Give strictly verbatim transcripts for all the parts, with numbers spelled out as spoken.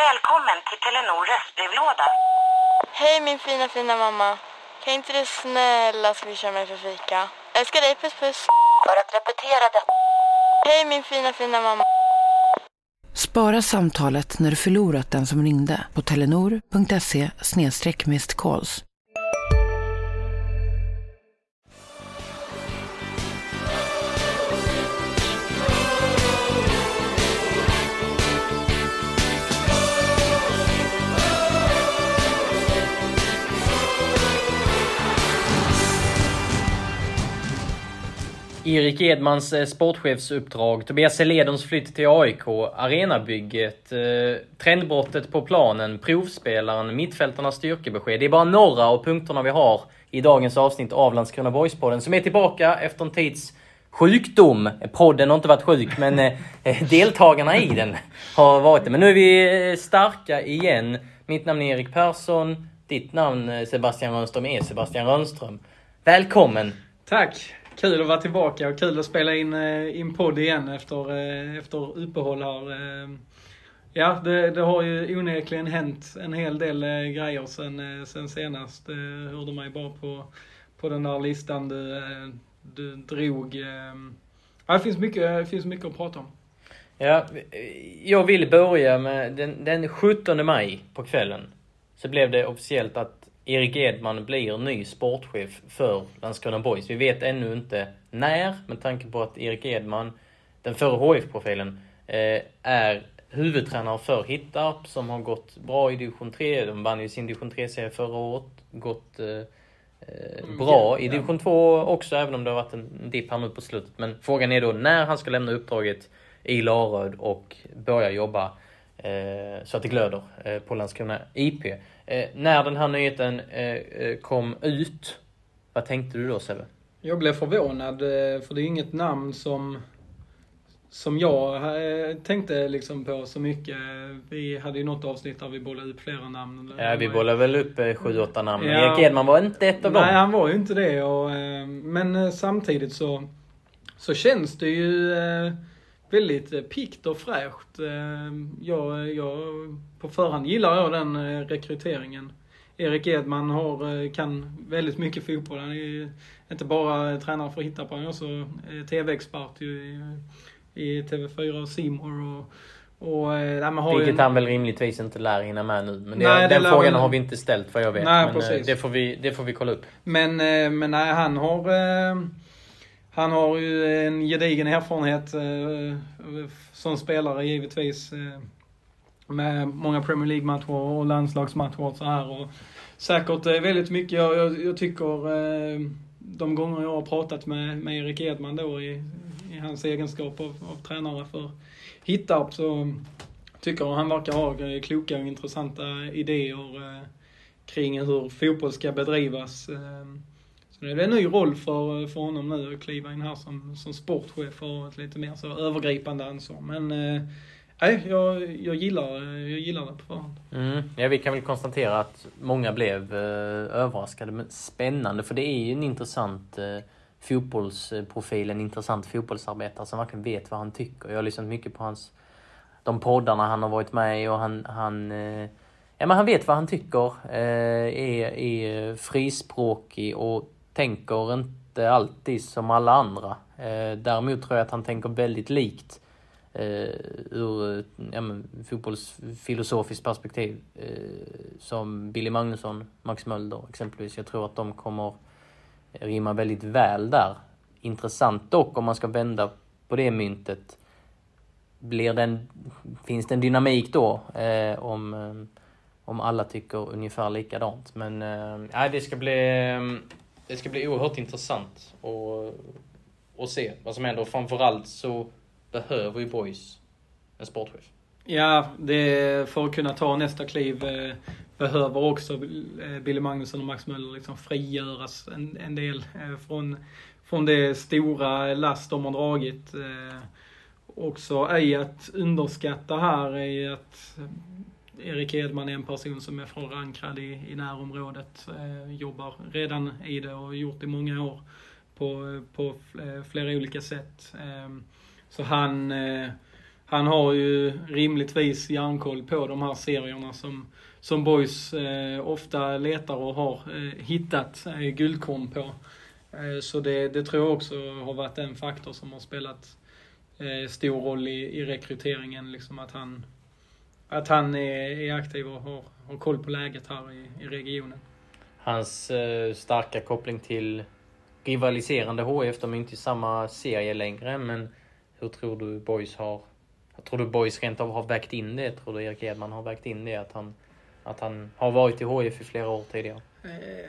Välkommen till Telenor röstbrevlåda. Hej min fina fina mamma. Kan inte du snälla swisha mig för fika? Älskar dig, puss puss. För att repetera det. Hej min fina fina mamma. Spara samtalet när du förlorat den som ringde på telenor punkt se snedstreck missed calls. Erik Edmans sportchefsuppdrag, Tobias Seledons flytt till A I K, arenabygget, eh, trendbrottet på planen, provspelaren, mittfältarnas styrkebesked. Det är bara några av punkterna vi har i dagens avsnitt av Landskrona Boys-podden som är tillbaka efter en tids sjukdom. Podden har inte varit sjuk, men eh, deltagarna i den har varit det. Men nu är vi starka igen. Mitt namn är Erik Persson. Ditt namn Sebastian Rönnström är Sebastian Rönnström. Välkommen! Tack! Kul att vara tillbaka och kul att spela in in podd igen efter, efter uppehåll här. Ja, det, det har ju onekligen hänt en hel del grejer sen, sen senast. Hörde mig bara på, på den där listan du, du drog. Ja, det finns mycket, det finns mycket att prata om. Ja, jag vill börja med den, den sjuttonde maj på kvällen. Så blev det officiellt att Erik Edman blir ny sportchef för Landskrona Boys. Vi vet ännu inte när, med tanke på att Erik Edman, den förra H F-profilen, eh, är huvudtränare för Hittarp som har gått bra i division tre. De vann ju sin division tre-serie förra året. Gått eh, bra i division två också, även om det har varit en dipp här nu på slutet. Men frågan är då när han ska lämna uppdraget i Laröd och börja jobba eh, så att det glöder eh, på Landskrona I P. Eh, när den här nyheten eh, kom ut, vad tänkte du då, Sebbe? Jag blev förvånad, för det är inget namn som, som jag tänkte liksom på så mycket. Vi hade ju något avsnitt där vi bollade upp flera namn. Ja, vi bollade väl upp eh, sju, åtta namn. Ja. Erik Edman var inte ett av dem. Nej, han var ju inte det. Och, men samtidigt så, så känns det ju väldigt pikt och fräscht. Jag, jag, på förhand gillar jag den rekryteringen. Erik Edman har, kan väldigt mycket fotboll. Han är ju inte bara tränare för Hittarp, han är också tv-expert i, i T V fyra och C More. Och, och, där man har Vilket en... han väl rimligtvis inte lär hinna med nu. Men det, nej, den det frågan väl... har vi inte ställt, för jag vet. Nej, men precis. det får, vi, det får vi kolla upp. Men, men nej, han har... Han har ju en gedigen erfarenhet eh, som spelare givetvis eh, med många Premier League-matcher och landslagsmatcher och så här. Och säkert eh, väldigt mycket, jag, jag, jag tycker eh, de gånger jag har pratat med, med Erik Edman då i, i hans egenskap av, av tränare för Hittarp, så tycker jag han verkar ha kloka och intressanta idéer eh, kring hur fotboll ska bedrivas. Eh, Det är en ny roll för, för honom nu att kliva in här som, som sportchef och ett lite mer så övergripande ansvar. Men nej, eh, jag, jag, gillar, jag gillar det på förhand. Mm. Ja, vi kan väl konstatera att många blev eh, överraskade, men spännande. För det är ju en intressant eh, fotbollsprofil, en intressant fotbollsarbetare som verkligen vet vad han tycker. Jag har lyssnat mycket på hans, de poddarna han har varit med i, och han... han eh, ja, men han vet vad han tycker, eh, är, är frispråkig och tänker inte alltid som alla andra. Eh, däremot tror jag att han tänker väldigt likt eh, ur ja, men, fotbollsfilosofiskt perspektiv eh, som Billy Magnusson, Max Mölder exempelvis. Jag tror att de kommer rimma väldigt väl där. Intressant dock, om man ska vända på det myntet, blir den, finns det en dynamik då eh, om, om alla tycker ungefär likadant. Men eh, det ska bli... Det ska bli oerhört intressant att, att se vad som händer. Och framförallt så behöver ju Boys en sportchef. Ja, det, för att kunna ta nästa kliv eh, behöver också eh, Billy Magnusson och Max Möller liksom frigöras en, en del eh, från, från det stora last de har dragit. Eh, också är att underskatta här är att Erik Edman är en person som är förankrad i, i närområdet, eh, jobbar redan i det och gjort i många år på, på flera olika sätt. Eh, så han, eh, han har ju rimligtvis järnkoll på de här serierna som, som boys eh, ofta letar och har eh, hittat eh, guldkorn på. Eh, så det, det tror jag också har varit en faktor som har spelat eh, stor roll i, i rekryteringen. Liksom att han, att han är, är aktiv och har, har koll på läget här i, i regionen. Hans eh, starka koppling till rivaliserande H F, de är inte i samma serie längre, men hur tror du boys har jag tror du boys rent av har vägt in det? Tror du Erik Edman har vägt in det? Att han, att han har varit i H F i flera år tidigare? Eh,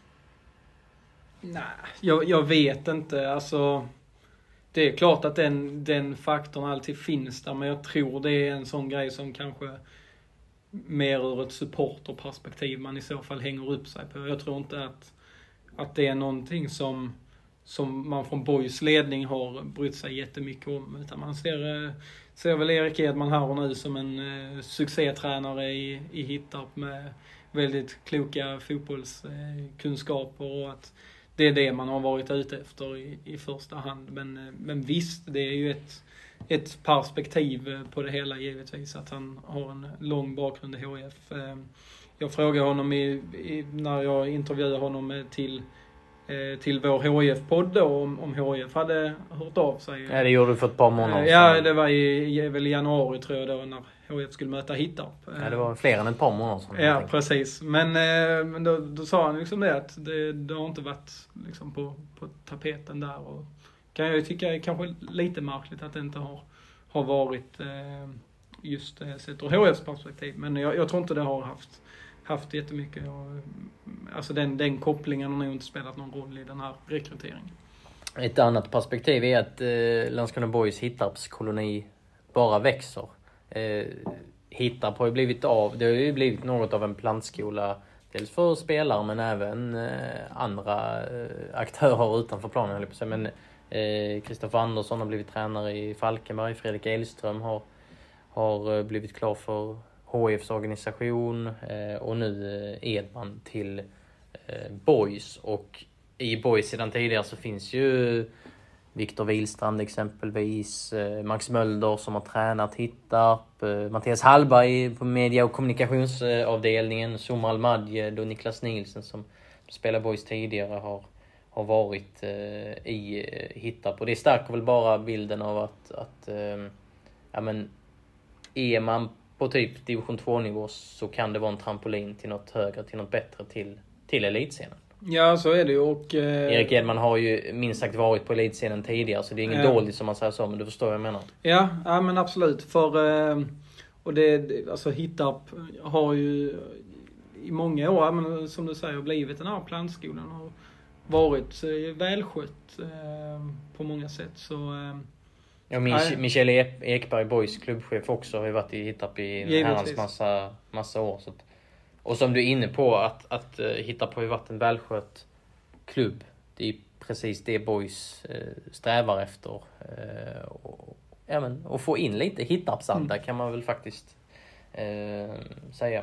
nej, jag, jag vet inte. Alltså, det är klart att den, den faktorn alltid finns där. Men jag tror det är en sån grej som kanske mer ur ett supporterperspektiv man i så fall hänger upp sig på. Jag tror inte att, att det är någonting som, som man från boys ledning har brytt sig jättemycket om. Utan man ser... ser väl Erik Edman här och nu som en eh, succétränare i, i Hittarp med väldigt kloka fotbollskunskaper eh, och att det är det man har varit ute efter i, i första hand. Men, eh, men visst, det är ju ett, ett perspektiv på det hela givetvis att han har en lång bakgrund i H F. Eh, jag frågade honom i, i, när jag intervjuade honom till till vår H F-podd då, om, om H F hade hört av sig. Ja, det gjorde du för ett par månader sedan. Ja, det var i, väl i januari tror jag då när H F skulle möta Hittarp. Ja, det var fler än ett par månader sedan. Ja, precis. Men, men då, då sa han liksom det att det, det har inte varit liksom på, på tapeten där. Och kan jag tycka är kanske lite märkligt att det inte har, har varit just sett ur H Fs perspektiv. Men jag, jag tror inte det har haft haft jättemycket. Och, alltså den, den kopplingen har nog inte spelat någon roll i den här rekryteringen. Ett annat perspektiv är att eh, Landskrona Boys Hittarps koloni bara växer. Eh, Hittarp har ju blivit av, det har ju blivit något av en plantskola dels för spelare men även eh, andra eh, aktörer utanför planen, höll jag på att säga. Men Kristoffer eh, Andersson har blivit tränare i Falkenberg, Fredrik Elström har, har blivit klar för H Fs organisation eh, och nu eh, Edman till eh, Boys. Och i Boys sedan tidigare så finns ju Viktor Wilstrand exempelvis, eh, Max Mölder som har tränat Hittarp, eh, Mattias Hallberg på media- och kommunikationsavdelningen, Somal Madjed och Niklas Nielsen som spelar Boys tidigare har, har varit eh, i eh, Hittarp. Och det stärker väl bara bilden av att, att eh, ja, men, är man på typ division två-nivå så kan det vara en trampolin till något högre, till något bättre, till, till elitscenen. Ja, så är det ju. Och, eh... Erik Edman har ju minst sagt varit på elitscenen tidigare, så det är inget ja. dåligt som man säger så, men du förstår vad jag menar. Ja, ja men absolut. För, eh, och det, alltså Hittarp har ju i många år, men som du säger, blivit den här plantskolan och varit eh, välskött eh, på många sätt. Så... Eh, Ja, Mich- Michel Ekberg, Boys klubbchef, också har ju varit i Hittarp i en herrans massa, massa år. Så att, och som du är inne på, att, att uh, Hittarp har ju varit en välskött klubb. Det är precis det Boys uh, strävar efter. Uh, och, ja, men, och få in lite Hittarpsanda mm. kan man väl faktiskt uh, säga.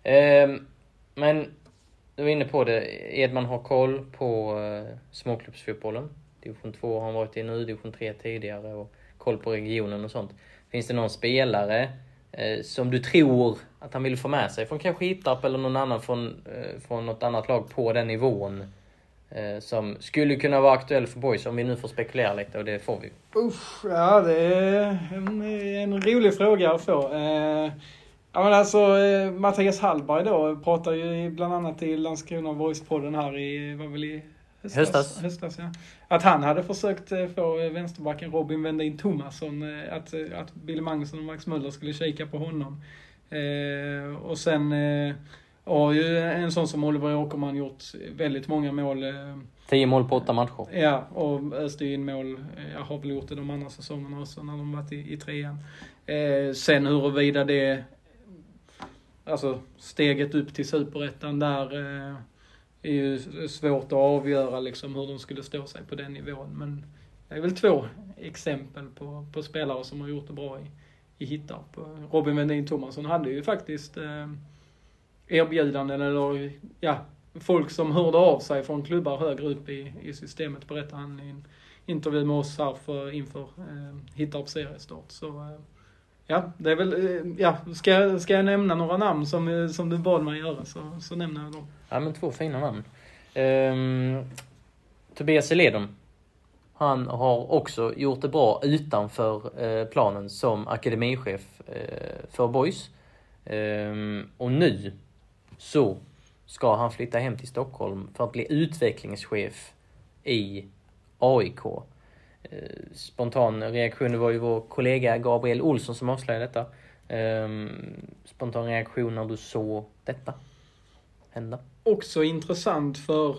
Uh, men du är inne på det, Edman har koll på uh, småklubbsfotbollen. division två har han varit i nu, division tre tidigare och koll på regionen och sånt. Finns det någon spelare eh, som du tror att han vill få med sig från kanske Hittarp eller någon annan från, eh, från något annat lag på den nivån eh, som skulle kunna vara aktuell för Boys, om vi nu får spekulera lite, och det får vi? Uff, ja, det är en, en rolig fråga att få. Eh, ja, men alltså, eh, Mattias Hallberg då pratar ju bland annat i Landskrona Boys-podden här i, vad väl i Höstas. Höstas. Höstas, ja. Att han hade försökt få vänsterbacken Robin Wendin Thomasson, att, att Billy Magnusson och Max Möller skulle kika på honom. Eh, och sen eh, har ju en sån som Oliver Åkerman gjort väldigt många mål. Eh, Tio mål på åtta matcher. Ja, och öste in mål. Jag har väl gjort det de andra säsongerna också när de varit i, i trean. Eh, sen huruvida det, alltså steget upp till superettan där, eh, är ju svårt att avgöra liksom hur de skulle stå sig på den nivån. Men det är väl två exempel på, på spelare som har gjort det bra i, i Hittarp. Robin Wendin Thomasson hade ju faktiskt eh, erbjudanden eller ja, folk som hörde av sig från klubbar högre upp i, i systemet, berättade han i en intervju med oss här för, inför eh, Hittarp seriestart. Så eh, Ja, det är väl, ja, ska, jag, ska jag nämna några namn som, som du bad mig göra så, så nämner jag dem. Ja, men två fina namn. Um, Tobias Seledon. Han har också gjort det bra utanför eh, planen som akademichef eh, för Boys. Um, och nu så ska han flytta hem till Stockholm för att bli utvecklingschef i A I K. Uh, spontan reaktion var ju vår kollega Gabriel Olsson som avslöjade detta. Um, spontan reaktion när du såg detta hända. Också intressant för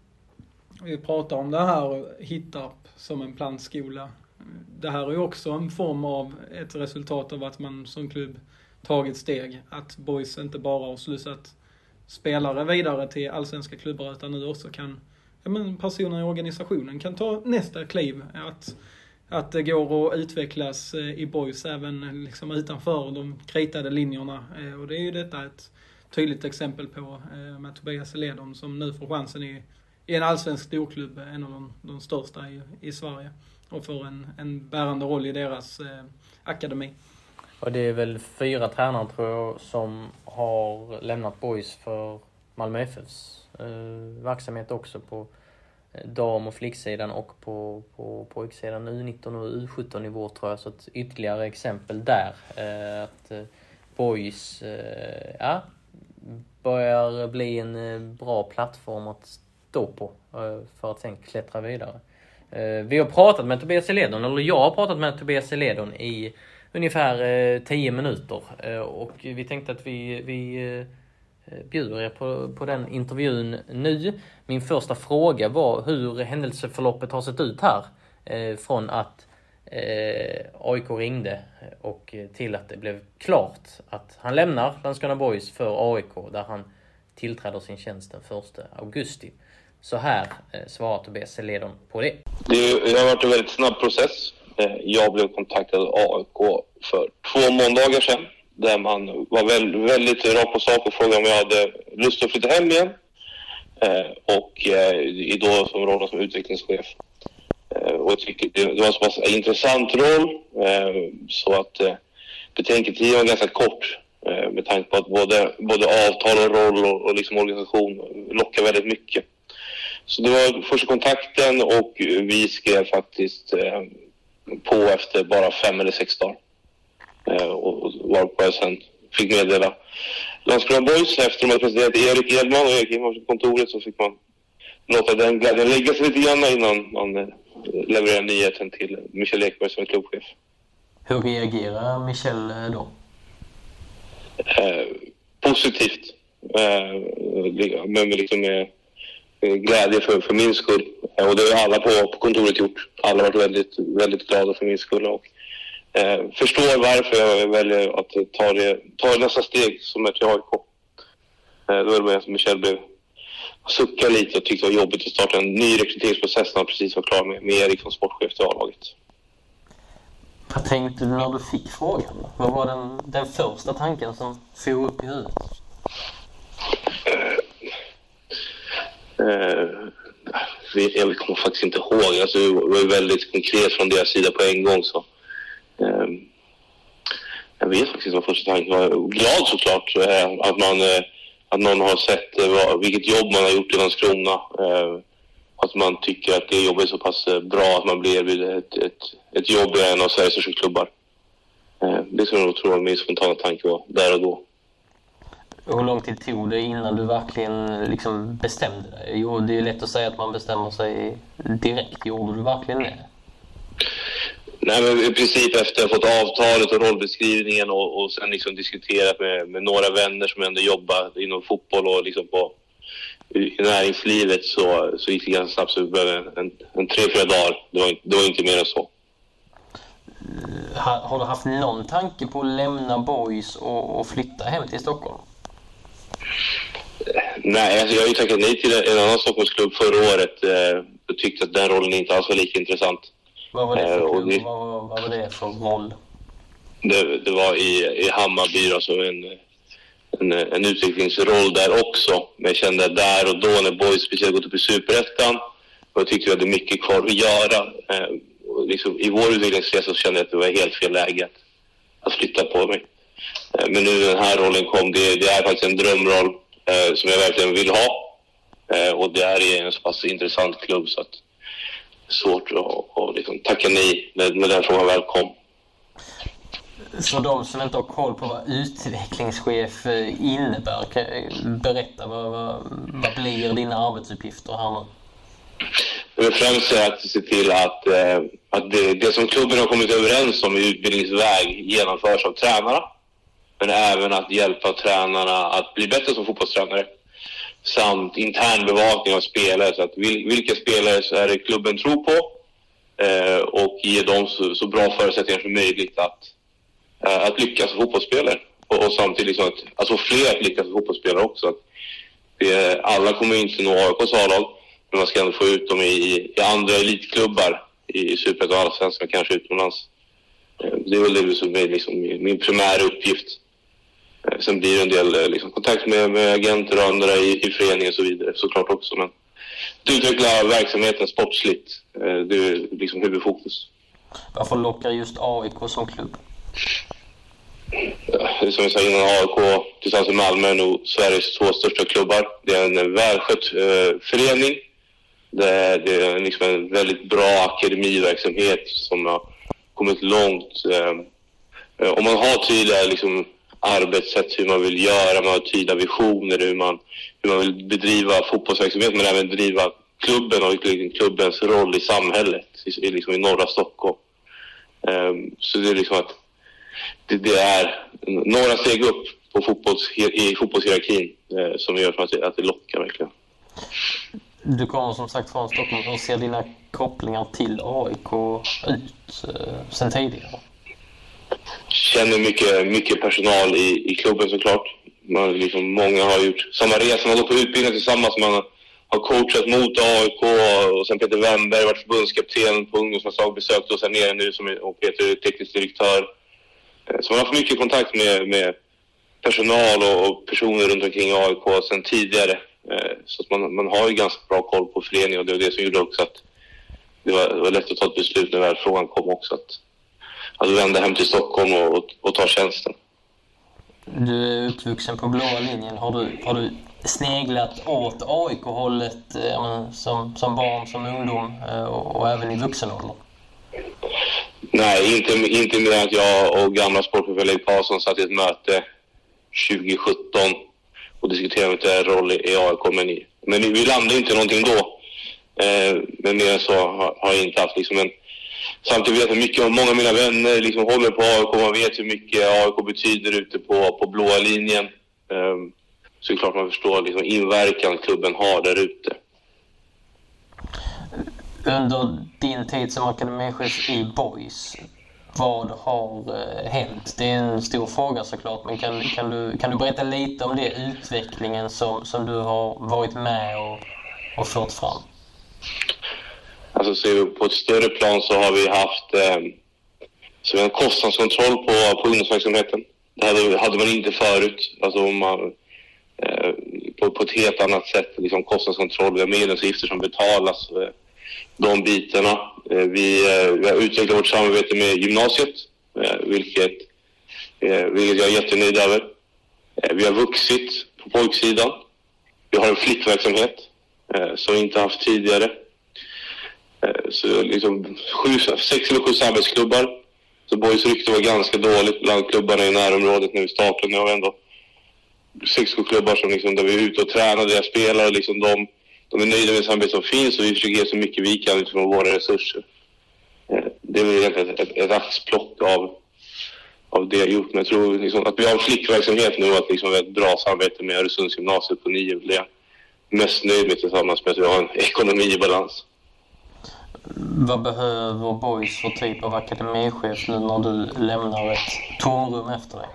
vi pratar om det här Hittarp som en plantskola. Det här är ju också en form av ett resultat av att man som klubb tagit steg. Att Boys inte bara har slussat spelare vidare till allsvenska klubbar utan nu också kan, ja men personer i organisationen kan ta nästa kliv. Att, att det går att utvecklas i Boys även liksom utanför de kritade linjerna. Och det är ju detta ett tydligt exempel på med Tobias Seledon som nu får chansen i, i en allsvensk storklubb, en av de, de största i, i Sverige. Och får en, en bärande roll i deras eh, akademi. Och det är väl fyra tränare tror jag som har lämnat Boys för Malmö F F:s eh, verksamhet också på dam- och flicksidan och på, på pojksidan U nitton och U sjutton nivå tror jag. Så ett ytterligare exempel där. Eh, att eh, Boys eh, ja, börjar bli en eh, bra plattform att stå på eh, för att sen klättra vidare. Eh, vi har pratat med Tobias Seledon, eller jag har pratat med Tobias Seledon i ungefär eh, tio minuter. Eh, och vi tänkte att vi, vi eh, bjuder er på, på den intervjun nu. Min första fråga var hur händelseförloppet har sett ut här. Eh, från att eh, A I K ringde och till att det blev klart att han lämnar Landskrona Boys för A I K där han tillträder sin tjänst den första augusti. Så här eh, svarar Tobias Seledon på det. Det har varit en väldigt snabb process. Jag blev kontaktad av A I K för två måndagar sedan. Där man var väldigt, väldigt rak på sak och frågade om jag hade lust att flytta hem igen. Och i då som rollen som utvecklingschef. Och jag tycker det var en så pass intressant roll. Så att betänketiden var ganska kort. Med tanke på att både, både avtal och roll och, och liksom organisation lockar väldigt mycket. Så det var första kontakten och vi skrev faktiskt eh, på efter bara fem eller sex dagar. Eh, och varpå jag sen fick meddela Landskrona Boys efter att de hade presenterat Erik Edman och Erik Edman på kontoret så fick man låta den glädjen lägga sig lite grann innan man eh, levererar nyheten till Michel Ekberg som är klubbchef. Hur reagerar Michel då? Eh, positivt. Eh, men liksom med glädje för, för min skull. Och det har alla på, på kontoret gjort. Alla har varit väldigt, väldigt glada för min skull. Och eh, förstår varför jag väljer att ta, det, ta nästa steg som är till A I K. Eh, då är det bara som Michel blev sucka lite och tyckte det var jobbigt att starta en ny rekryteringsprocess när han precis var klar med, med Erik som sportchef till A-laget. Vad tänkte du när du fick frågan? Vad var den, den första tanken som for upp i huvudet? Uh, jag kommer faktiskt inte ihåg. Alltså, det var väldigt konkret från deras sida på en gång. Så. Uh, jag vet faktiskt inte vad första tanken var. Glad såklart uh, att, man, uh, att någon har sett uh, vilket jobb man har gjort i Landskrona. Uh, att man tycker att det jobbet är så pass uh, bra att man blir erbjuden ett, ett, ett jobb i en av Sveriges största klubbar. Uh, det skulle jag tror jag min spontana tanke var där och då. Hur lång tid tog det innan du verkligen liksom bestämde dig? Jo, det är lätt att säga att man bestämmer sig direkt. Gjorde du verkligen det? Nej, men i princip efter att ha fått avtalet och rollbeskrivningen och, och sen liksom diskuterat med, med några vänner som ändå jobbar inom fotboll och liksom på, i näringslivet så, så gick det ganska snabbt. Så det blev en, en tre, fyra dagar. Det var, det var inte mer än så. Har, har du haft någon tanke på att lämna Boys och, och flytta hem till Stockholm? Nej, alltså jag har ju tackat nej till en annan Stockholmsklubb förra året. Eh, jag tyckte att den rollen inte alls var lika intressant. Vad var det för eh, klubb? Det, vad, vad var det för roll? Det, det var i, i Hammarby, alltså en, en, en utvecklingsroll där också. Men jag kände där och då när Boys speciellt gått upp i Superettan och jag tyckte vi hade mycket kvar att göra. Eh, och liksom, i vår utvecklingsresa så kände jag att det var helt fel läge att att flytta på mig. Eh, men nu den här rollen kom, det, det är faktiskt en drömroll eh, som jag verkligen vill ha. Eh, och det är en så pass intressant klubb så att det är svårt att, att liksom tacka nej när, när den frågan väl kom. För de som inte har koll på vad utvecklingschef innebär, kan berätta vad, vad, vad blir dina arbetsuppgifter här nu? Det främst är att se till att, eh, att det, det som klubben har kommit överens om i utbildningsväg genomförs av tränarna. Men även att hjälpa tränarna att bli bättre som fotbollstränare. Samt intern bevakning av spelare. Så att vil, vilka spelare så är det klubben tror på. Eh, och ge dem så, så bra förutsättningar som möjligt att, eh, att lyckas som fotbollsspelare. Och, och samtidigt liksom att, att få fler att lyckas som fotbollsspelare också. Att det, alla kommer inte nå A I K:s A-lag. Men man ska ändå få ut dem i, i andra elitklubbar. I Superettan och Allsvenskan, kanske utomlands. Eh, det är väl det som är liksom min, min primära uppgift. Sen blir det en del liksom, kontakt med, med agenter och andra i, i föreningen och så vidare såklart också. Men att utveckla verksamheten sportsligt, det är liksom huvudfokus. Varför lockar just A I K som klubb? Ja, som jag sa innan, A I K tillsammans med Malmö är nog Sveriges två största klubbar. Det är en välskött eh, förening. Det är, det är liksom en väldigt bra akademiverksamhet som har kommit långt. Eh, om man har tydliga liksom, arbetssätt, hur man vill göra, man har tydliga visioner, hur man, hur man vill bedriva fotbollsverksamhet men även driva klubben och klubbens roll i samhället, i, liksom i norra Stockholm. Um, så det är liksom att det, det är några steg upp på fotbolls, i fotbollshierarkin uh, som gör att det, att det lockar verkligen. Du kommer som sagt från Stockholm och ser dina kopplingar till A I K ut uh, sen tidigare. Känner mycket, mycket personal i, i klubben såklart. Man, liksom, många har gjort samma resa, man har gått på utbildning tillsammans. Man har coachat mot A I K och sen Peter Wemberg varit förbundskapten på ungdomslandslag, besökt oss här nere nu som är, och Peter är teknisk direktör. Så man har haft mycket kontakt med, med personal och, och personer runt omkring A I K sedan tidigare. Så att man, man har ju ganska bra koll på föreningen och det var det som gjorde också att det var, det var lätt att ta ett beslut när väl frågan kom också att att vända hem till Stockholm och, och, och ta tjänsten. Du är uppvuxen på blåa linjen. Har du, har du sneglat åt A I K-hållet eh, som, som barn, som ungdom eh, och, och även i vuxenålder? Nej, inte, inte mer att jag och gamla sportchefen Leif Karlsson satt i ett möte tjugo sjutton och diskuterade inte roll i A I K. Men, men vi landade inte någonting då. Eh, men mer så har, har jag inte haft liksom en. Samtidigt vet jag mycket om många av mina vänner liksom håller på A I K. Man vet hur mycket A I K betyder ute på, på blåa linjen. Um, så det är klart man förstår liksom inverkan klubben har där ute. Under din tid som akademichef i Boys, vad har eh, hänt? Det är en stor fråga såklart, men kan, kan, du, kan du berätta lite om det utvecklingen som, som du har varit med och, och fört fram? Alltså ser vi på ett större plan så har vi haft eh, så vi har en kostnadskontroll på, på ungdomsverksamheten. Det hade, hade man inte förut. Alltså man, eh, på, på ett helt annat sätt. Liksom kostnadskontroll, vi har medlemsavgifter som betalas. Eh, de bitarna. Eh, vi, eh, vi har utvecklat vårt samarbete med gymnasiet. Eh, vilket, eh, vilket jag är jättenöjd över. Eh, vi har vuxit på pojksidan. Vi har en flickverksamhet eh, som vi inte haft tidigare. Så liksom sju, sex eller sju samhällsklubbar. Så Boys rykte var ganska dåligt bland klubbarna i närområdet när vi startade. Nu har vi ändå sex sju klubbar som liksom, där vi är ute och tränar deras spelare. Liksom de, de är nöjda med samarbetet som finns och vi försöker ge så mycket vi kan utifrån våra resurser. Det är väl egentligen ett, ett, ett axplock av, av det jag gjort. Men jag tror liksom, att vi har en flickverksamhet nu och att liksom, vi har ett bra samarbete med Öresundsgymnasiet på nio. Det är jag mest nöjd med tillsammans med att vi har en ekonomi i balans. Vad behöver Boys för typ av akademichef nu när du lämnar ett tomrum efter dig?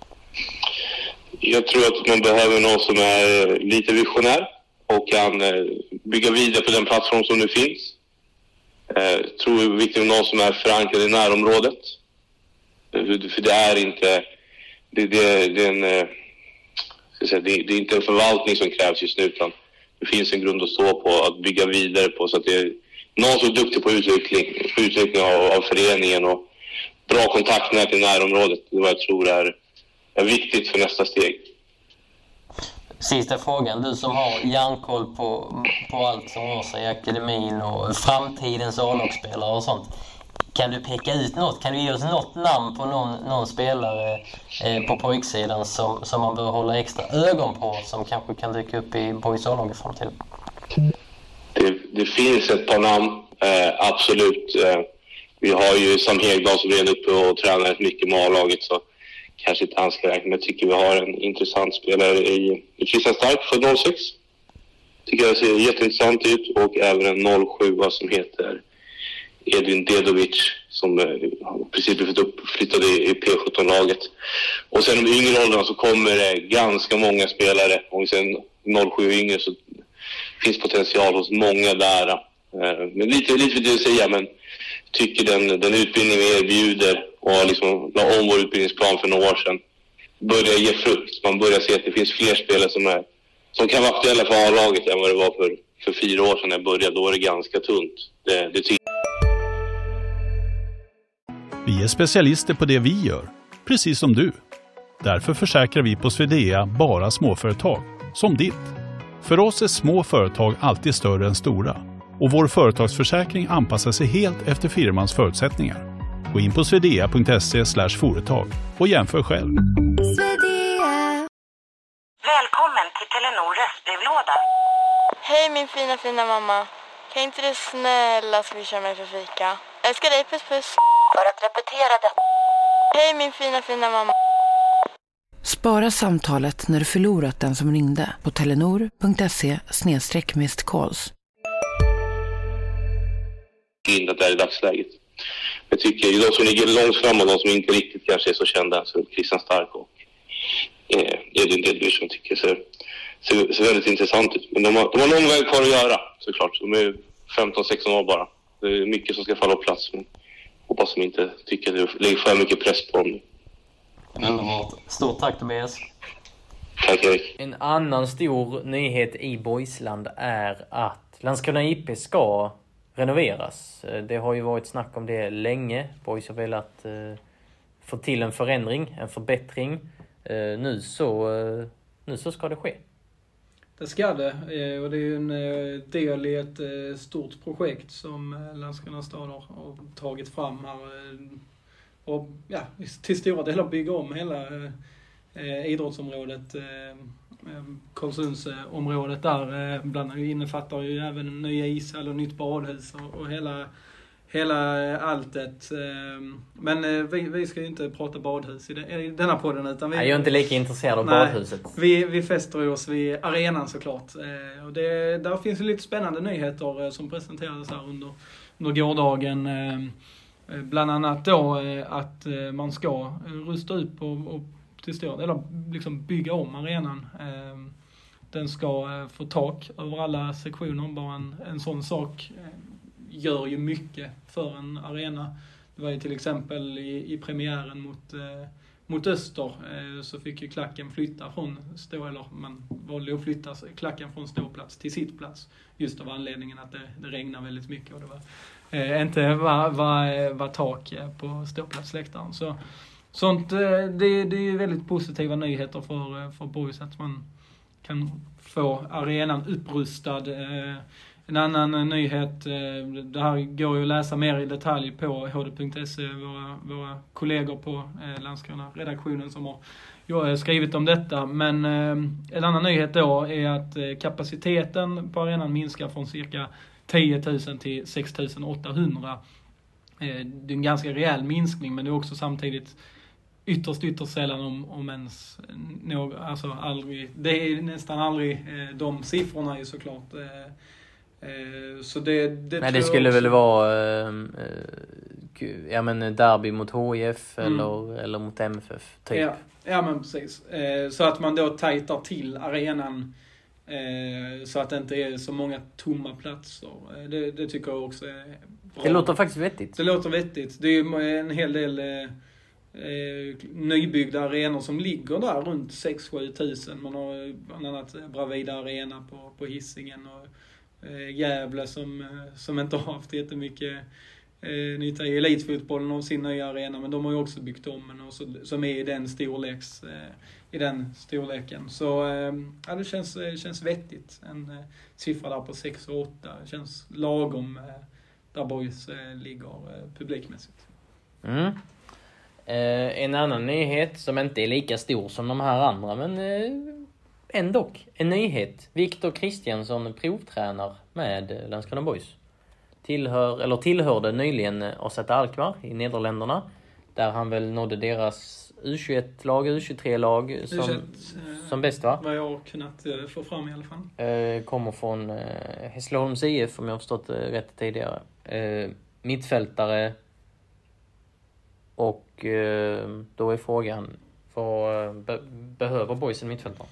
Jag tror att man behöver någon som är lite visionär och kan bygga vidare på den plattform som nu finns. Jag tror det är viktigt med någon som är förankrad i närområdet. För det är inte det, det, det, är en, ska säga, det, det är inte en förvaltning som krävs just nu, utan det finns en grund att stå på, att bygga vidare på, så att det är någon som är duktig på utveckling, på utveckling av, av föreningen och bra kontaktnät i närområdet. Det är vad jag tror är, är viktigt för nästa steg. Sista frågan, du som har järnkoll på, på allt som rör sig i akademin och framtidens A-lagsspelare och sånt. Kan du peka ut något? Kan du ge oss något namn på någon, någon spelare eh, på pojksidan som, som man bör hålla extra ögon på, som kanske kan dyka upp i boys A-lag i framtiden? Det, det finns ett par namn, eh, absolut. Eh, vi har ju Sam Hegdahl som är uppe och tränar mycket med A-laget, så kanske inte han ska räkna. Men jag tycker vi har en intressant spelare i, i Christian Stark för noll sex. Tycker jag ser jätteintressant ut. Och även en noll sju som heter Edvin Dedovic, som eh, precis blivit uppflyttad i, i P sjutton-laget. Och sen de yngre åldrarna så kommer det ganska många spelare. Om vi sen noll sju yngre så finns potential hos många där. Eh, men lite, lite för det att säga, men tycker den, den utbildning vi erbjuder och liksom la om vår utbildningsplan för några år sedan börjar ge frukt. Man börjar se att det finns fler spelare som, är, som kan vara aktuella för A-laget än vad det var för, för fyra år sedan när jag började. Då var det ganska tunt. Det, det tycker Vi är specialister på det vi gör, precis som du. Därför försäkrar vi på Swedea bara småföretag, som ditt. För oss är små företag alltid större än stora. Och vår företagsförsäkring anpassar sig helt efter firmans förutsättningar. Gå in på swedea punkt se slash företag och jämför själv. Välkommen till Telenor röstbrevlåda. Hej min fina fina mamma. Kan inte du snälla swisha mig för fika? Älskar dig, puss puss. För att repetera detta. Hej min fina fina mamma. Spara samtalet när du förlorat den som ringde på telenor punkt se slash missed calls. in där i dagsläget. Jag tycker de som ligger långt fram och de som inte riktigt kanske är så kända, så Christian Stark och eh, Edvin Dedovic, som tycker ser, ser, ser väldigt intressant ut. Men de har, de har lång väg kvar att göra, såklart. De är femton sexton år bara. Det är mycket som ska falla på plats, men hoppas de inte tycker att det lägger för mycket press på dem. Underbart. Stort tack Tobias. Tack Erik. En annan stor nyhet i Boysland är att Landskrona I P ska renoveras. Det har ju varit snack om det länge. Boys har velat eh, få till en förändring, en förbättring. Eh, nu, så, eh, nu så ska det ske. Det ska det, och det är ju en del i ett stort projekt som Landskrona stad har tagit fram här. Och ja, till stora delar bygga om hela idrottsområdet, Karlsundsområdet där. Bland annat innefattar ju även nya ishall och nytt badhus och, och hela, hela alltet. Men vi, vi ska ju inte prata badhus i, det, i denna podden, utan vi... Jag är inte lika intresserad av nej, badhuset. Vi, vi fäster oss vid arenan såklart. Och det, där finns ju lite spännande nyheter som presenterades här under, under gårdagen. Bland annat då att man ska rusta upp och, och till stor, eller liksom bygga om arenan. Den ska få tak över alla sektioner. Bara en, en sån sak gör ju mycket för en arena. Det var ju till exempel i, i premiären mot, eh, mot Öster eh, så fick ju klacken flytta från stå, eller man valde att flytta klacken från ståplats till sittplats. Just av anledningen att det, det regnar väldigt mycket och det var eh, inte var, var, var tak på ståplatsläktaren. Så sånt, eh, det, det är ju väldigt positiva nyheter för, för Boys att man kan få arenan upprustad. Eh, En annan nyhet, det här går ju att läsa mer i detalj på h d punkt se, våra, våra kollegor på Landskrona-redaktionen som har skrivit om detta. Men en annan nyhet då är att kapaciteten på arenan minskar från cirka tio tusen till sex tusen åttahundra. Det är en ganska rejäl minskning, men det är också samtidigt ytterst, ytterst sällan om, om ens någon, alltså aldrig, det är nästan aldrig de siffrorna är såklart. Så det, det, Nej, det skulle också väl vara äh, ja, men derby mot H I F mm. eller, eller mot M F F typ. Ja, ja men precis. Så att man då tajtar till arenan så att det inte är så många tomma platser. Det, det tycker jag också är bra. Det låter faktiskt vettigt. Det låter vettigt. Det är ju en hel del eh, nybyggda arenor som ligger där runt sex till sju tusen. Man har bland annat Bravida Arena på, på Hisingen och Gävle som, som inte har haft jättemycket eh, nytta i elitfotbollen av sin nya arena, men de har ju också byggt om en och så, som är i den storleks eh, i den storleken. Så eh, ja, det känns, känns vettigt. En eh, siffra där på sex och åtta känns lagom eh, där Boys eh, ligger eh, publikmässigt. Mm. Eh, en annan nyhet som inte är lika stor som de här andra, men eh, ändå en nyhet. Viktor Kristiansson provtränar med Landskrona Boys. Tillhör, eller tillhörde nyligen A Z Alkmaar i Nederländerna, där han väl nådde deras U tjugoett-lag, U tjugotre-lag som, U tjugoett, som bäst, va? Vad jag har kunnat uh, få fram i alla fall. Eh, kommer från eh, Hässleholms I F, om jag har förstått det rätt tidigare. Eh, mittfältare. Och eh, då är frågan, vad be- behöver Boys en mittfältare?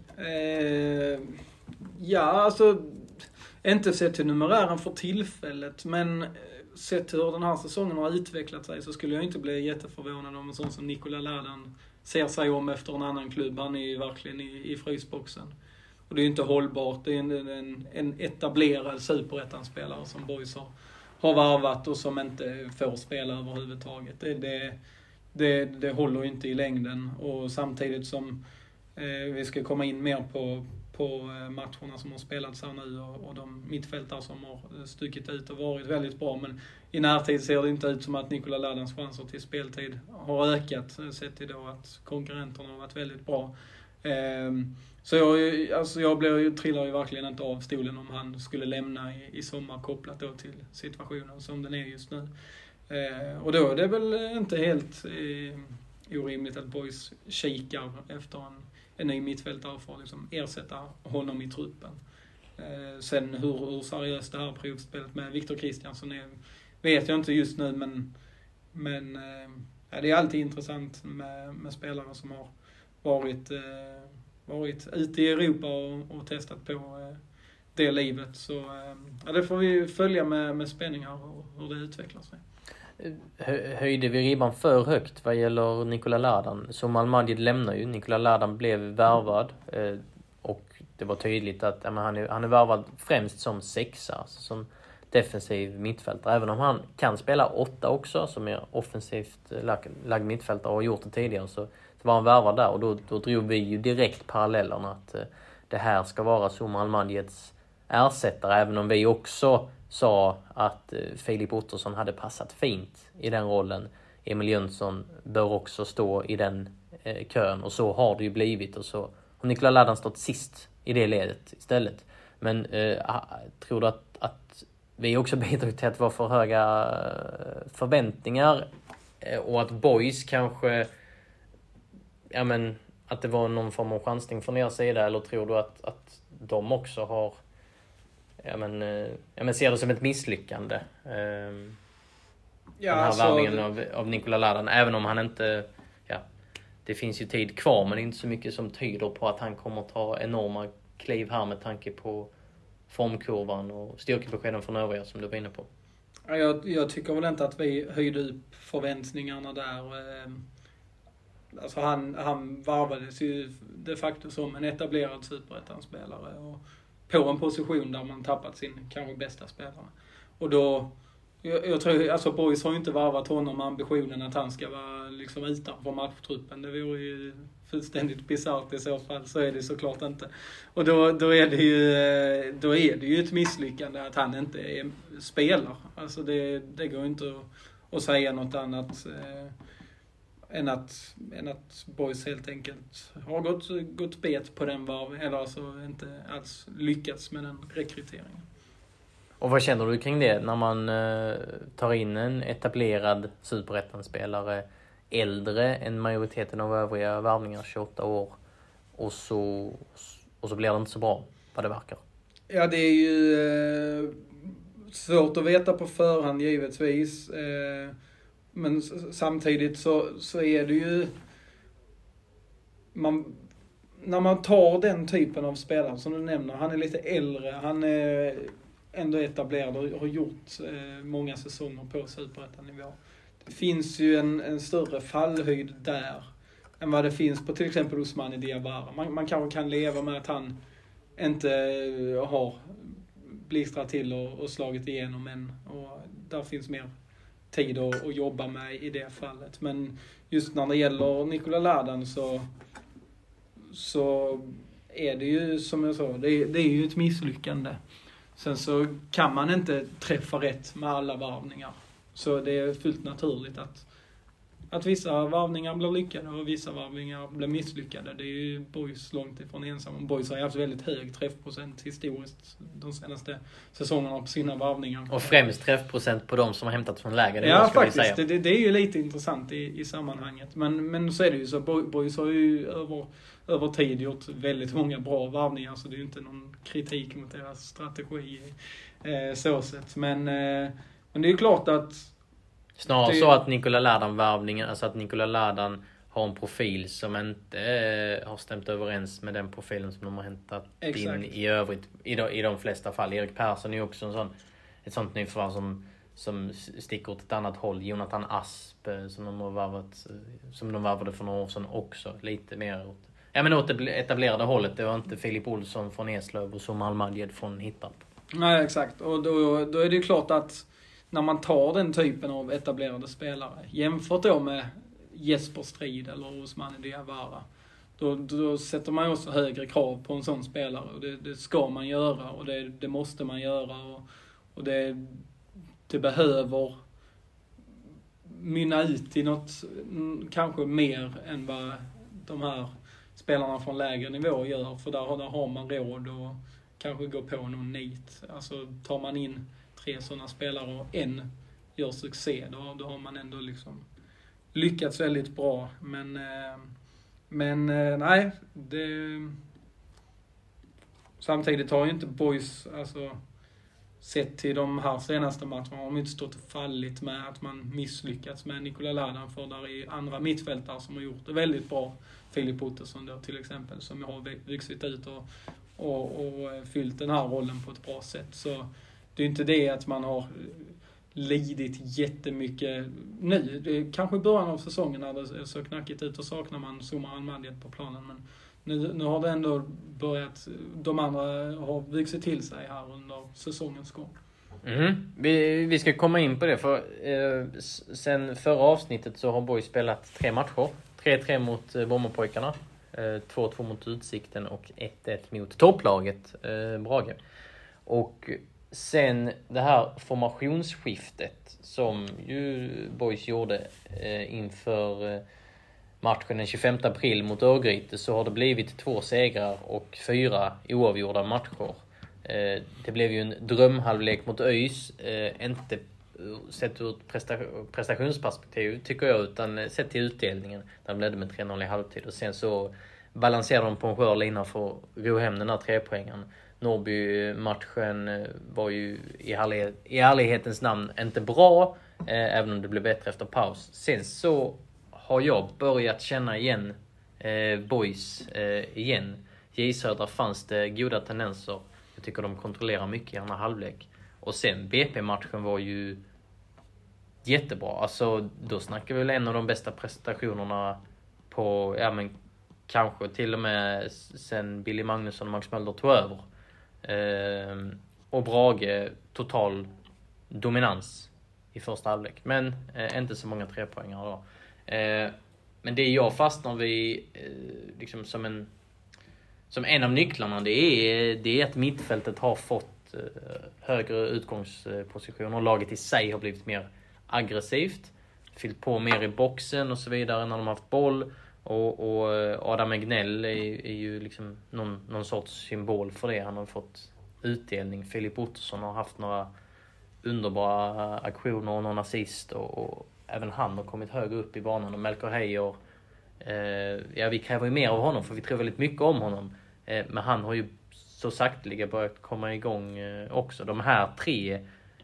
Eh, ja, alltså inte sett till numerären för tillfället, men sett hur den här säsongen har utvecklat sig så skulle jag inte bli jätteförvånad om en sån som Nikola Ladan ser sig om efter en annan klubb. Han är ju verkligen i, i frysboxen. Och det är ju inte hållbart. Det är en, en, en etablerad superettan-spelare som Boys har, har varvat och som inte får spela överhuvudtaget. Det, det, det, det håller inte i längden. Och samtidigt som eh, vi ska komma in mer på på matcherna som har spelats här nu och, och de mittfältare som har stuckit ut och varit väldigt bra. Men i närtid ser det inte ut som att Nikola Ladans chanser till speltid har ökat, sett idag att konkurrenterna har varit väldigt bra. Ehm, så jag, alltså jag blir, trillar ju verkligen inte av stolen om han skulle lämna i, i sommar, kopplat då till situationen som den är just nu. Ehm, och då är det väl inte helt eh, orimligt att Boys kikar efter en en ny mittfältare för att liksom ersätta honom i truppen. Eh, sen hur, hur seriöst det här provspelet med Viktor Kristiansson är vet jag inte just nu, men, men eh, ja, det är alltid intressant med, med spelare som har varit, eh, varit ute i Europa och, och testat på eh, det livet. Så eh, ja, det får vi följa med, med spänningar och hur det utvecklar sig. Höjde vi ribban för högt vad gäller Nikola Ladan? Som Al-Madjid lämnar ju. Nikola Ladan blev värvad eh, och det var tydligt att ja, men han, är, han är värvad främst som sexa, alltså som defensiv mittfältare. Även om han kan spela åtta också, som är offensivt lag, lagd mittfältare och har gjort det tidigare, så, så var han värvad där. Och då, då drog vi ju direkt parallellerna att eh, det här ska vara som Al-Madjids ersättare, även om vi också sa att eh, Filip Ottosson hade passat fint i den rollen. Emil Jönsson bör också stå i den eh, kön, och så har det ju blivit, och så har Nikola Ladan stått sist i det ledet istället. Men eh, tror du att, att vi också bidrar till att vara för höga förväntningar eh, och att Boys kanske, ja men, att det var någon form av chansning från er sida, eller tror du att, att de också har Ja men, ja men ser det som ett misslyckande. Eh, ja, den här alltså, värvningen av, av Nikola Ladan. Även om han inte, ja, det finns ju tid kvar, men det är inte så mycket som tyder på att han kommer ta enorma kliv här med tanke på formkurvan och styrkebeskeden från övriga som du var inne på. Ja, jag, jag tycker väl inte att vi höjde upp förväntningarna där. Alltså han, han varvades ju de facto som en etablerad superettan-spelare och på en position där man tappat sin kanske bästa spelare. Och då, jag, jag tror, alltså Boys har ju inte varvat honom med ambitionen att han ska vara liksom utanför matchtruppen. Det vore ju fullständigt bisarrt i så fall, så är det såklart inte. Och då, då, är det ju, då är det ju ett misslyckande att han inte är, spelar. Alltså det, det går inte att, att säga något annat eh, än, att, än att Boys helt enkelt har gått, gått bet på den varv, eller alltså inte alls lyckats med den rekryteringen. Och vad känner du kring det när man eh, tar in en etablerad superettan-spelare, äldre än majoriteten av övriga värvningar, tjugoåtta år, och så, och så blir det inte så bra vad det verkar? Ja, det är ju eh, svårt att veta på förhand givetvis. Eh, men samtidigt så, så är det ju man, när man tar den typen av spelare som du nämner, han är lite äldre, han är ändå etablerad och har gjort eh, många säsonger på superettan-nivå. Det finns ju en, en större fallhöjd där än vad det finns på till exempel Ousmane Diawara. Man, man kanske kan leva med att han inte har blixtrat till och, och slagit igenom än. Och där finns mer tid att, att jobba med i det fallet. Men just när det gäller Nikola Ladan så, så är det ju, som jag sa, det är, det är ju ett misslyckande. Sen så kan man inte träffa rätt med alla varvningar. Så det är fullt naturligt att, att vissa varvningar blir lyckade och vissa varvningar blir misslyckade. Det är ju Boys långt ifrån ensamma. Boys har haft väldigt hög träffprocent historiskt de senaste säsongerna på sina varvningar. Och främst träffprocent på de som har hämtat från lägen. Ja, faktiskt. Det, det är ju lite intressant i, i sammanhanget. Men, men så är det ju så. Boys har ju över, över tid gjort väldigt många bra varvningar. Så det är ju inte någon kritik mot deras strategi eh, så sett. Men, eh, men det är ju klart att snarare det... så att Nikola Ladan-varvningen, alltså att Nikola Ladan har en profil som inte eh, har stämt överens med den profilen som de har hämtat Exakt. in i övrigt i de, i de flesta fall. Erik Persson är ju också en sån, ett sånt nyförvärv som, som sticker åt ett annat håll. Jonathan Asp eh, som de har varvat, som de varvade för några år sedan också, lite mer åt, ja, men åt det etablerade hållet. Det var inte Filip Olsson från Eslöv och Som Almadjed från Hittarp. Nej, exakt. Och då, då är det ju klart att när man tar den typen av etablerade spelare, jämfört då med Jesper Strid eller Osmane Diawara, då, då sätter man också högre krav på en sån spelare. Och det, det ska man göra och det, det måste man göra. Och, och det, det behöver mynna ut i något kanske mer än vad de här spelarna från lägre nivå gör. För där, där har man råd och kanske gå på någon nit. Alltså tar man in tre sådana spelare och en gör succé, då, då har man ändå liksom lyckats väldigt bra. Men, eh, men eh, nej, det, samtidigt har ju inte Boys, alltså, sett till de här senaste matcherna, har de inte stått och fallit med att man misslyckats med Nikola Ladan, för där är andra mittfältare som har gjort det väldigt bra. Filip Ottosson då till exempel, som har vuxit ut och, och, och fyllt den här rollen på ett bra sätt. Så det är inte det att man har lidit jättemycket nu. Det är kanske i början av säsongen när det så knackigt ut och saknar man Somar Almadjed på planen. Men nu, nu har det ändå börjat, de andra har vuxit till sig här under säsongens gång. Mm. Vi, vi ska komma in på det, för eh, sen förra avsnittet så har Boys spelat tre matcher. tre tre mot eh, Bomberpojkarna, eh, två två mot Utsikten och ett ett mot topplaget eh, Brage. Och sen det här formationsskiftet som ju Boys gjorde eh, inför eh, matchen den tjugofemte april mot Örgryte, så har det blivit två segrar och fyra oavgjorda matcher. Eh, det blev ju en drömhalvlek mot ÖIS, eh, inte sett ur ett presta- prestationsperspektiv tycker jag, utan sett till utdelningen. Där blev det med tre noll i halvtid och sen så balanserade de på en skör lina för att ro hem den här trepoängen. Norrby-matchen var ju i, ärlighet, i ärlighetens namn inte bra, eh, även om det blev bättre efter paus. Sen så har jag börjat känna igen eh, Boys eh, igen. I Södra fanns det goda tendenser. Jag tycker de kontrollerar mycket i andra halvlek. Och sen B P-matchen var ju jättebra. Alltså då snackar vi väl en av de bästa prestationerna på, ja men kanske till och med sen Billy Magnusson och Max Mölder tog över. Eh, och Brage total dominans i första halvlek. Men eh, inte så många trepoängare då. Eh, men det jag fastnar vid eh, liksom som en som en av nycklarna, det är, det är att mittfältet har fått eh, högre utgångspositioner och laget i sig har blivit mer aggressivt, fyllt på mer i boxen och så vidare när de har haft boll. Och, och Adam Egnell är, är ju liksom någon, någon sorts symbol för det. Han har fått utdelning. Filip Ottosson har haft några underbara aktioner och någon assist. Och, och även han har kommit högre upp i banan. Och Melker Heijer, eh, ja vi kräver ju mer av honom för vi tror väldigt mycket om honom. Eh, men han har ju så sakteliga börjat komma igång eh, också. De här tre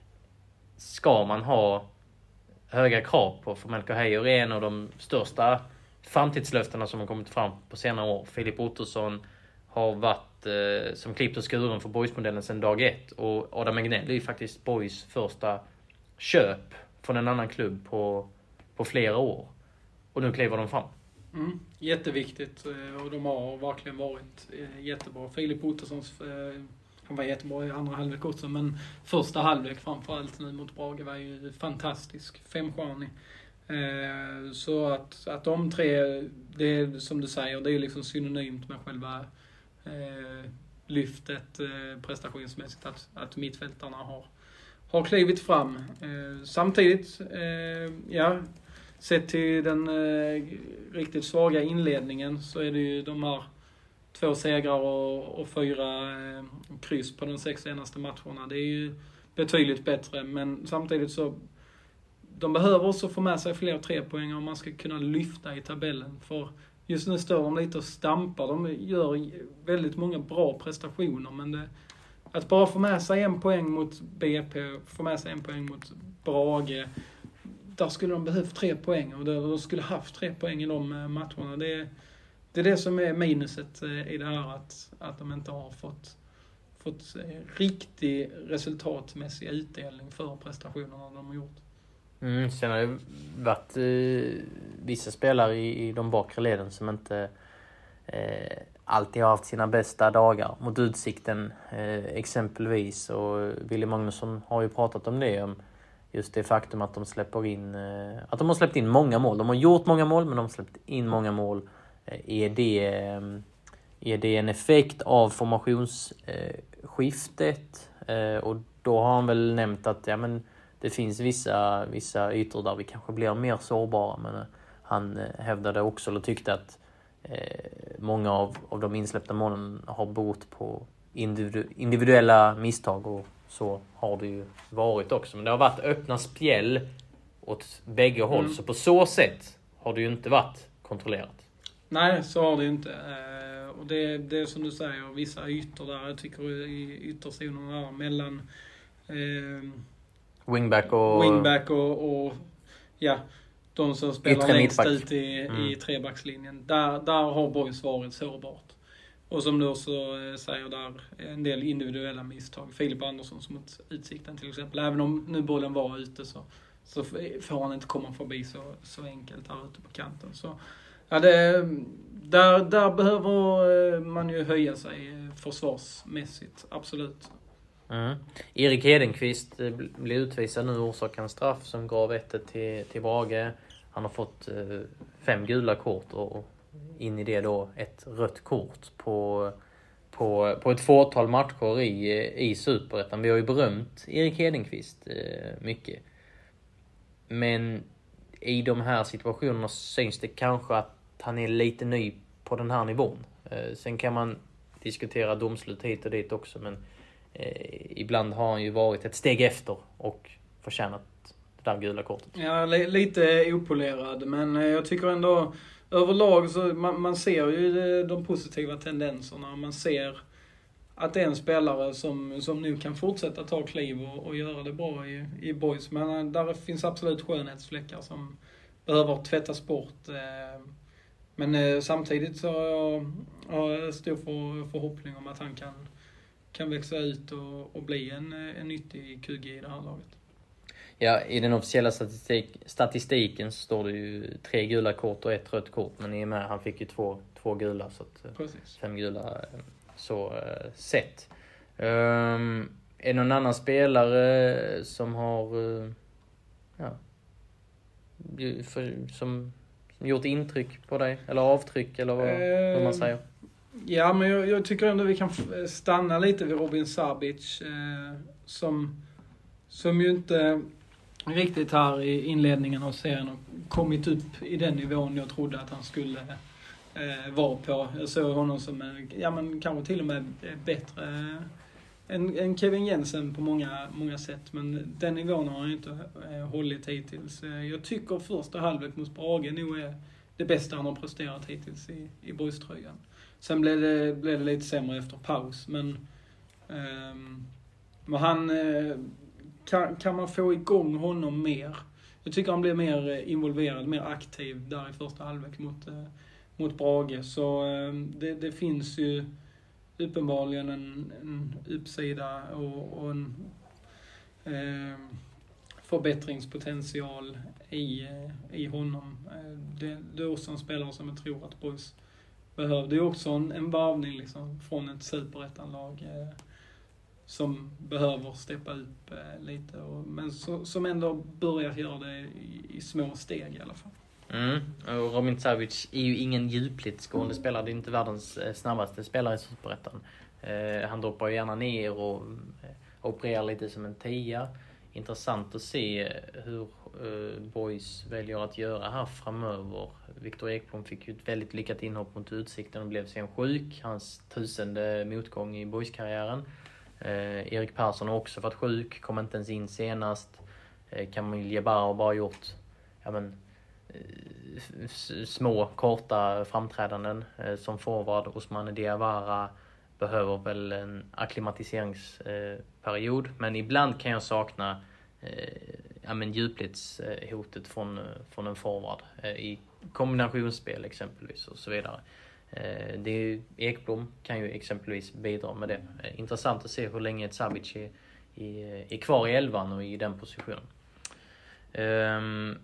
ska man ha höga krav på. För Melker Heijer är en av de största framtidslöftena som har kommit fram på senare år. Filip Ottosson har varit eh, som klippt och skuren för Boys-modellen sedan dag ett. Och Adam Egnell är ju faktiskt Boys första köp från en annan klubb på, på flera år. Och nu kliver de fram. Mm, jätteviktigt och de har verkligen varit jättebra. Filip Ottossons han var jättebra i andra halvlek också, men första halvlek framförallt nu mot Brage var ju fantastisk, femstjärnig. Eh, så att, att de tre, det är som du säger, det är liksom synonymt med själva eh, lyftet eh, prestationsmässigt, att, att mittfältarna har, har klivit fram. Eh, samtidigt, eh, ja, sett till den eh, riktigt svaga inledningen så är det ju de här två segrar och, och fyra eh, kryss på de sex senaste matcherna. Det är ju betydligt bättre, men samtidigt så de behöver också få med sig fler trepoäng om man ska kunna lyfta i tabellen. För just nu står de lite och stampar. De gör väldigt många bra prestationer, men det, att bara få med sig en poäng mot B P, få med sig en poäng mot Brage, där skulle de behövt tre poäng och de skulle haft tre poäng i de matcherna. Det, det är det som är minuset i det här, att, att de inte har fått, fått riktig resultatmässig utdelning för prestationerna de har gjort. Mm, sen har det varit eh, vissa spelare i, i de bakre leden som inte eh, alltid har haft sina bästa dagar. Mot Utsikten eh, exempelvis, och Willy Magnusson har ju pratat om det, om just det faktum att de släpper in eh, att de har släppt in många mål. De har gjort många mål, men de har släppt in många mål. Eh, är, det, eh, är det en effekt av formationsskiftet? Eh, eh, och då har han väl nämnt att ja, men det finns vissa, vissa ytor där vi kanske blir mer sårbara, men han hävdade också, eller tyckte att eh, många av, av de insläppta målen har bort på individu- individuella misstag, och så har det ju varit också. Men det har varit öppna spjäll åt bägge håll, mm. så på så sätt har det ju inte varit kontrollerat. Nej, så har det ju inte. Eh, och det, det är som du säger, vissa ytor där, jag tycker i ytterzonerna där mellan eh, Wingback och... Wingback och, och ja, de som spelar längst ut i, mm. i trebackslinjen. Där, där har Boys varit sårbart. Och som du också säger där, en del individuella misstag. Filip Andersson som mot Utsikten till exempel. Även om nu bollen var ute så, så får han inte komma förbi så, så enkelt här ute på kanten. Så, ja, det, där, där behöver man ju höja sig försvarsmässigt, absolut. Mm. Erik Hedenqvist blev utvisad nu, orsakade en straff som gav ett till, till Brage. Han har fått eh, fem gula kort och in i det då ett rött kort på, på, på ett fåtal matcher i, i Superettan. Vi har ju berömt Erik Hedenqvist eh, mycket. Men i de här situationerna syns det kanske att han är lite ny på den här nivån. Eh, sen kan man diskutera domslut hit och dit också, men Eh, ibland har han ju varit ett steg efter och förtjänat det där gula kortet. Ja, li- lite opolerad, men jag tycker ändå överlag så man, man ser ju de positiva tendenserna. Man ser att det är en spelare som, som nu kan fortsätta ta kliv och, och göra det bra i, i Boys. Men där finns absolut skönhetsfläckar som behöver tvättas bort. Eh, men eh, samtidigt så har jag stor för, förhoppning om att han kan kan växa ut och, och bli en, en nyttig Q G i det här laget. Ja, i den officiella statistik, statistiken så står det ju tre gula kort och ett rött kort, men i och med han fick ju två, två gula, så att precis. Fem gula så uh, sett. Um, är någon annan spelare som har uh, ja, för, som gjort intryck på dig, eller avtryck, eller vad, uh, vad man säger? Ja, men jag, jag tycker ändå vi kan stanna lite vid Robin Sabic eh, som, som ju inte riktigt här i inledningen av serien har kommit upp i den nivån jag trodde att han skulle eh, vara på. Jag såg honom som en, ja, men kanske till och med bättre eh, än, än Kevin Jensen på många, många sätt, men den nivån har han inte eh, hållit hittills. Eh, jag tycker första halvlek mot Brage nog är det bästa han har presterat hittills i, i Boys-tröjan. Sen blev det, blev det lite sämre efter paus. Men, um, men han uh, kan, kan man få igång honom mer. Jag tycker han blir mer involverad, mer aktiv där i första halvlek mot, uh, mot Brage. Så uh, det, det finns ju uppenbarligen en, en uppsida och, och en uh, förbättringspotential i, uh, i honom. Uh, det, det är också en spelare som jag tror att Boys behövde ju också en, en varvning liksom, från ett superettanlag. som behöver steppa upp eh, lite. Och, men så, som ändå börjar göra det i, i små steg i alla fall. Mm. Och Robin Savic är ju ingen djupligt skående spelare. Det är inte världens eh, snabbaste spelare i Superettan. Eh, han droppar ju gärna ner och eh, opererar lite som en tia. Intressant att se hur eh, Boys väljer att göra här framöver. Viktor Ekblom fick ju ett väldigt lyckat inhopp mot Utsikten och blev sen sjuk. Hans tusende motgång i Boys-karriären. Eh, Erik Persson har också varit sjuk, kom inte ens in senast. Eh, Kamil Jebbar har bara gjort ja, men, eh, s- små, korta framträdanden eh, som forward. Osmane Diawara behöver väl en akklimatiseringsperiod. Eh, men ibland kan jag sakna eh, ja, men djupledshotet från, från en forward. Eh, I kombinationsspel exempelvis och så vidare. Eh, det är, Ekblom kan ju exempelvis bidra med det. Eh, intressant att se hur länge ett Savic är, är, är kvar i elvan och i den positionen. Eh,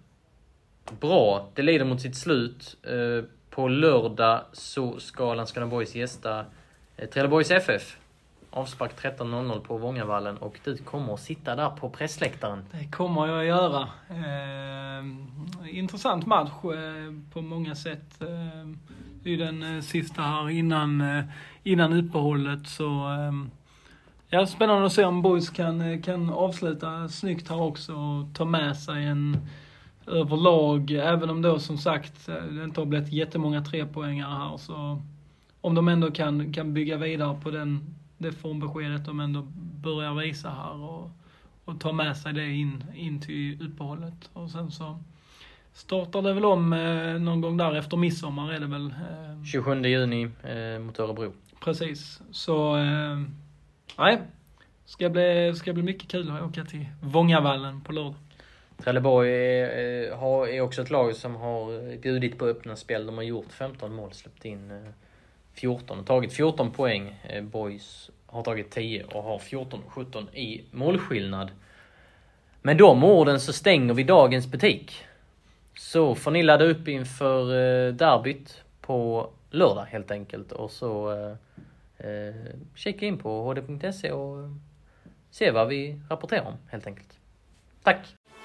bra, det leder mot sitt slut. Eh, på lördag så ska Landskrona Boys gästa eh, Trelleborgs F F. Avspark tretton noll noll på Vångavallen och du kommer att sitta där på pressläktaren. Det kommer jag att göra. Eh, intressant match eh, på många sätt. Eh, det är den eh, sista här innan, eh, innan uppehållet. Så, eh, ja, spännande att se om Boys kan, kan avsluta snyggt här också och ta med sig en överlag. Även om då som sagt det inte har blivit jättemånga trepoängare här. Så om de ändå kan, kan bygga vidare på den det formbeskedet de ändå börjar visa här och, och ta med sig det in, in till uppehållet. Och sen så startar det väl om eh, någon gång där efter midsommar är det väl. Eh, tjugosjunde juni eh, mot Örebro. Precis. Så eh, nej, ska bli, ska bli mycket kul att åka till Vångavallen på lördag. Trelleborg är, har, är också ett lag som har bjudit på öppna spel. De har gjort femton mål, släppt in eh, fjorton och tagit fjorton poäng. Eh, Boys har tagit tio och har fjorton sjutton i målskillnad. Med de orden så stänger vi dagens butik. Så får ni ladda upp inför eh, derbyt på lördag helt enkelt. Och så eh, eh, checka in på h d punkt s e och eh, se vad vi rapporterar om helt enkelt. Tack!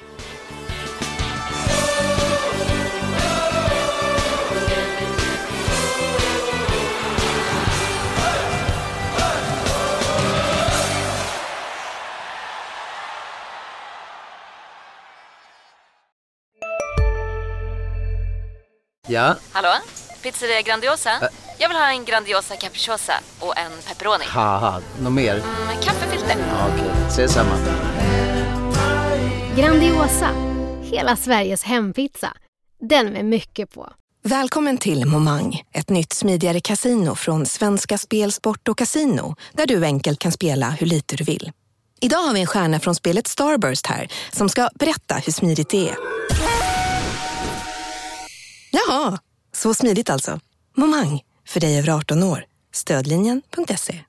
Ja? Hallå? Pizzeria Grandiosa? Ä- Jag vill ha en Grandiosa capriciosa och en pepperoni. Haha, något mer? Mm, kaffefilter. Ja, okej, okay. Ses samma. Grandiosa, hela Sveriges hempizza. Den med mycket på. Välkommen till Momang, ett nytt smidigare kasino från Svenska Spel, Sport och Casino, där du enkelt kan spela hur lite du vill. Idag har vi en stjärna från spelet Starburst här som ska berätta hur smidigt det är. Jaha, så smidigt alltså. Momang, för dig över arton år. Stödlinjen punkt se.